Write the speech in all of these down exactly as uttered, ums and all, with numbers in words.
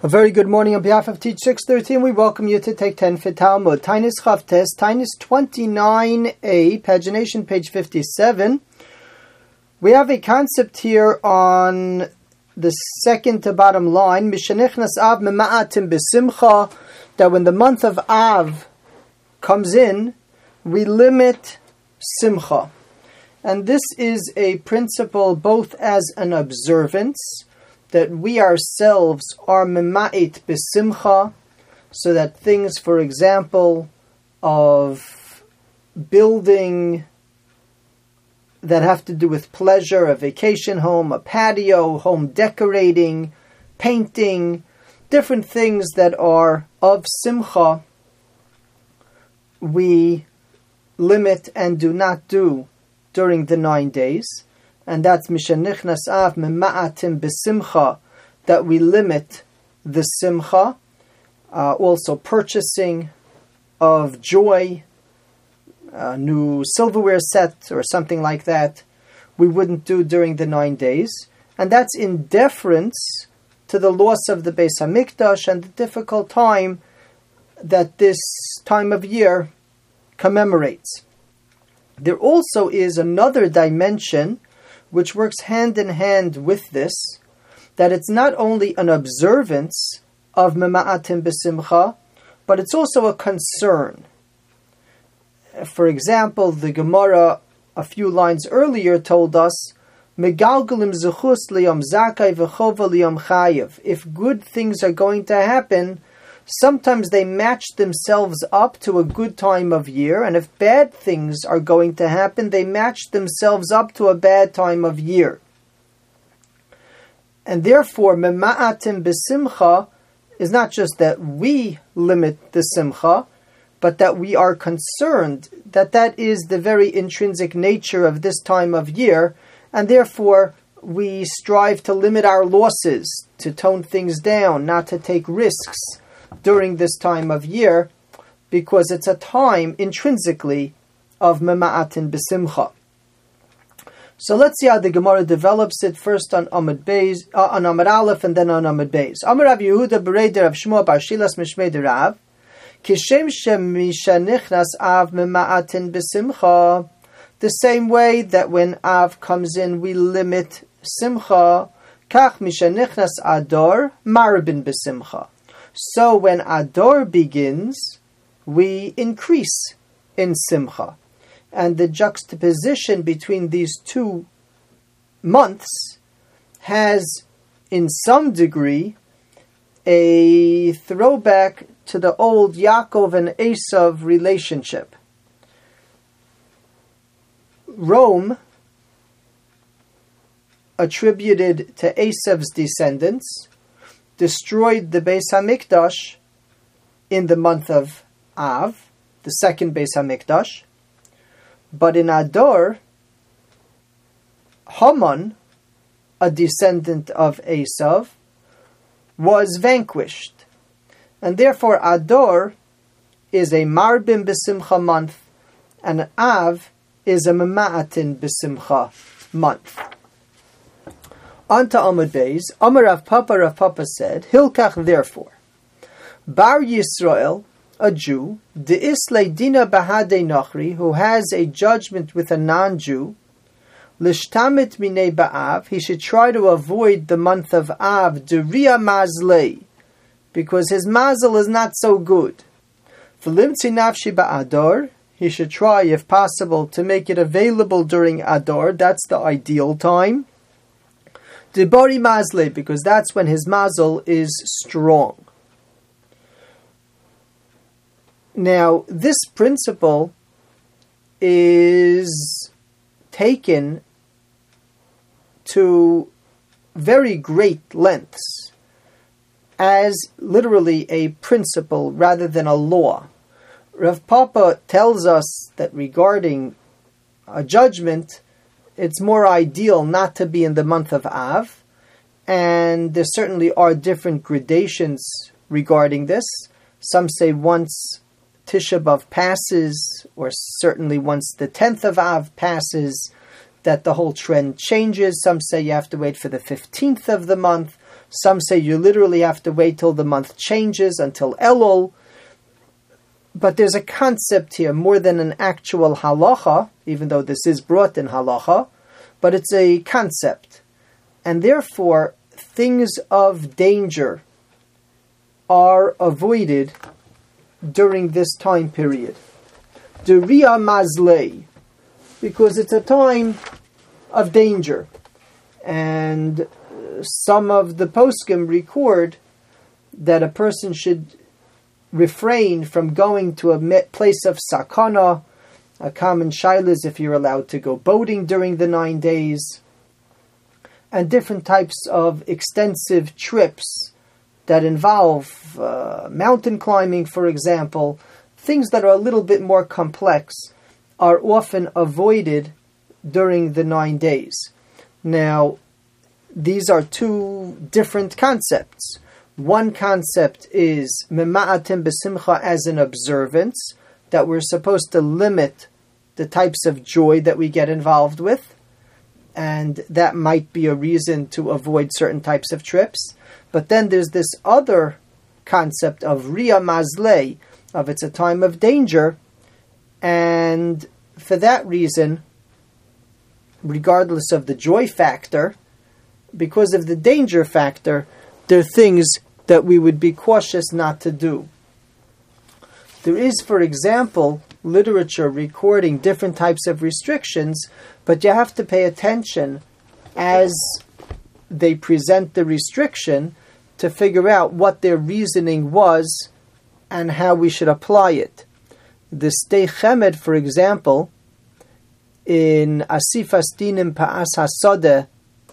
A very good morning on behalf of Teach six thirteen. We welcome you to take ten for Talmud. Tainus Chavtes, Tainus twenty-nine A, pagination page fifty-seven. We have a concept here on the second to bottom line, Mishanichnas Av Mema'atim B'Simcha, that when the month of Av comes in, we limit Simcha. And this is a principle both as an observance, that we ourselves are mema'it b'simcha, so that things, for example, of building that have to do with pleasure, a vacation home, a patio, home decorating, painting, different things that are of simcha, we limit and do not do during the nine days. And that's Mishanichnas Av Mema'atim B'Simcha, that we limit the Simcha. Uh, also purchasing of joy, a new silverware set or something like that, we wouldn't do during the nine days. And that's in deference to the loss of the Beis HaMikdash and the difficult time that this time of year commemorates. There also is another dimension which works hand in hand with this, that it's not only an observance of Mema'atim B'Simcha, but it's also a concern. For example, the Gemara a few lines earlier told us, Megalgalim Zechus Liyom Zakai V'chova Liyom Chayev. If good things are going to happen, sometimes they match themselves up to a good time of year, and if bad things are going to happen, they match themselves up to a bad time of year. And therefore, Mema'atim B'Simcha is not just that we limit the Simcha, but that we are concerned that that is the very intrinsic nature of this time of year, and therefore we strive to limit our losses, to tone things down, not to take risks during this time of year, because it's a time intrinsically of Mema'atin B'Simcha. So let's see how the Gemara develops it, first on Amud Beis, uh, on Amud Aleph, and then on Amud Beis. Amar Rav Yehuda Bereder Rav Shmuel Bar Shilas Mishmei Derav, Kishem Shemishanichnas Av Mema'atin B'Simcha. The same way that when Av comes in, we limit Simcha, Kach Mishanichnas Ador Marabin B'Simcha. So when Ador begins, we increase in Simcha. And the juxtaposition between these two months has, in some degree, a throwback to the old Yaakov and Esav relationship. Rome, attributed to Esav's descendants, destroyed the Beis HaMikdash in the month of Av, the second Beis HaMikdash. But in Ador, Haman, a descendant of Esav, was vanquished. And therefore Ador is a Marbim B'Simcha month, and Av is a Mema'atin B'Simcha month. On to Amud Beis, Amar Rav Papa, Rav Papa said, Hilkach therefore, Bar Yisrael, a Jew, De'islei Dina Bahadei Nachri, who has a judgment with a non-Jew, Lishtamit Minei Ba'av, he should try to avoid the month of Av, Deria Mazlei, because his mazel is not so good. V'limtzi Nafshi Ba'ador, he should try, if possible, to make it available during Ador, that's the ideal time. Dibori Mazle, because that's when his mazel is strong. Now, this principle is taken to very great lengths as literally a principle rather than a law. Rav Papa tells us that regarding a judgment, it's more ideal not to be in the month of Av, and there certainly are different gradations regarding this. Some say once Tisha B'Av passes, or certainly once the tenth of Av passes, that the whole trend changes. Some say you have to wait for the fifteenth of the month. Some say you literally have to wait till the month changes, until Elul. But there's a concept here, more than an actual halacha, even though this is brought in halacha, but it's a concept. And therefore, things of danger are avoided during this time period. Duriya mazlei, because it's a time of danger. And some of the poskim record that a person should refrain from going to a place of sakana. A common shaila is if you're allowed to go boating during the nine days. And different types of extensive trips that involve uh, mountain climbing, for example. Things that are a little bit more complex are often avoided during the nine days. Now, these are two different concepts. One concept is mema'atim b'simcha as an observance, that we're supposed to limit the types of joy that we get involved with, and that might be a reason to avoid certain types of trips. But then there's this other concept of riya mazlei, of it's a time of danger, and for that reason, regardless of the joy factor, because of the danger factor, there are things that we would be cautious not to do. There is, for example, literature recording different types of restrictions, but you have to pay attention as they present the restriction to figure out what their reasoning was and how we should apply it. The Stei Chemed, for example, in Asifas Dinim Pa'as HaSodeh,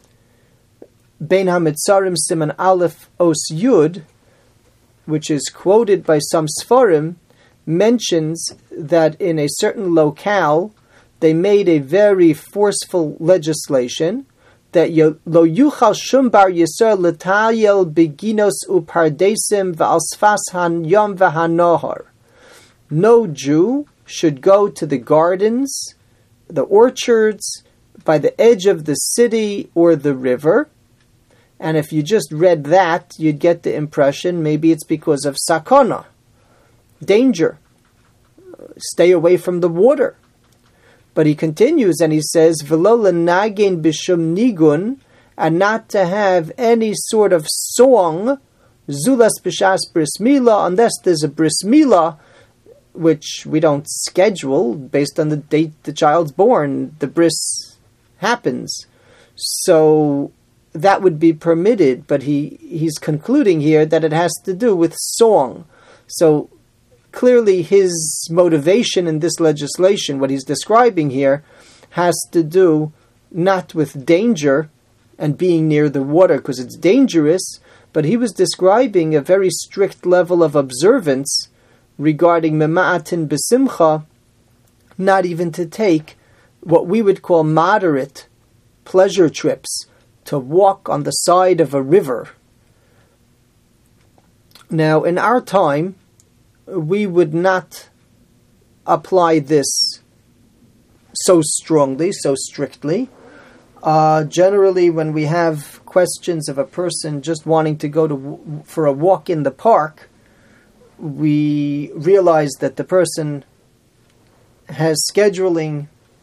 Bein HaMitzarim Siman Aleph Os Yud, which is quoted by some Sforim, mentions that in a certain locale they made a very forceful legislation that lo yuchal shum bar yisrael l'tayel beginos upardesim v'al sfas hanyam v'hanohar. No Jew should go to the gardens, the orchards, by the edge of the city or the river. And if you just read that, you'd get the impression maybe it's because of sakana, danger. Stay away from the water. But he continues and he says, V'lo l'nagen b'shum nigun, and not to have any sort of song, zulas b'shas bris milah, unless there's a bris milah, which we don't schedule based on the date the child's born. The bris happens. So that would be permitted, but he, he's concluding here that it has to do with song. So clearly his motivation in this legislation, what he's describing here, has to do not with danger and being near the water because it's dangerous, but he was describing a very strict level of observance regarding mema'atin b'simcha, not even to take what we would call moderate pleasure trips, to walk on the side of a river. Now, in our time, we would not apply this so strongly, so strictly. Uh, generally, when we have questions of a person just wanting to go to for a walk in the park, we realize that the person has scheduling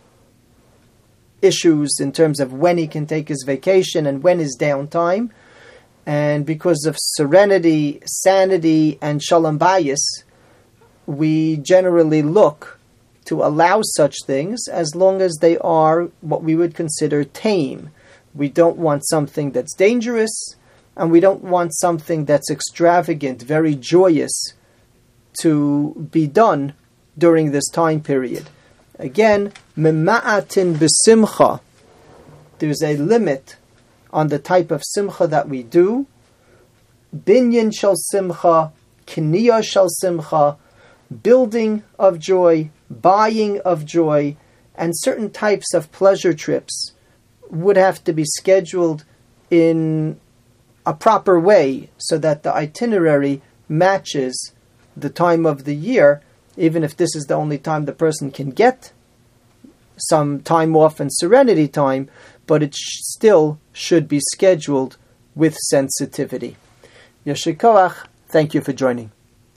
issues in terms of when he can take his vacation and when his downtime. And because of serenity, sanity, and shalom bayis, we generally look to allow such things as long as they are what we would consider tame. We don't want something that's dangerous, and we don't want something that's extravagant, very joyous, to be done during this time period. Again, mema'atin b'simcha. There's a limit on the type of simcha that we do. Binyan shel simcha, kiniyah shel simcha, building of joy, buying of joy, and certain types of pleasure trips would have to be scheduled in a proper way so that the itinerary matches the time of the year, even if this is the only time the person can get some time off and serenity time, but it sh- still should be scheduled with sensitivity. Yeshikoach, thank you for joining.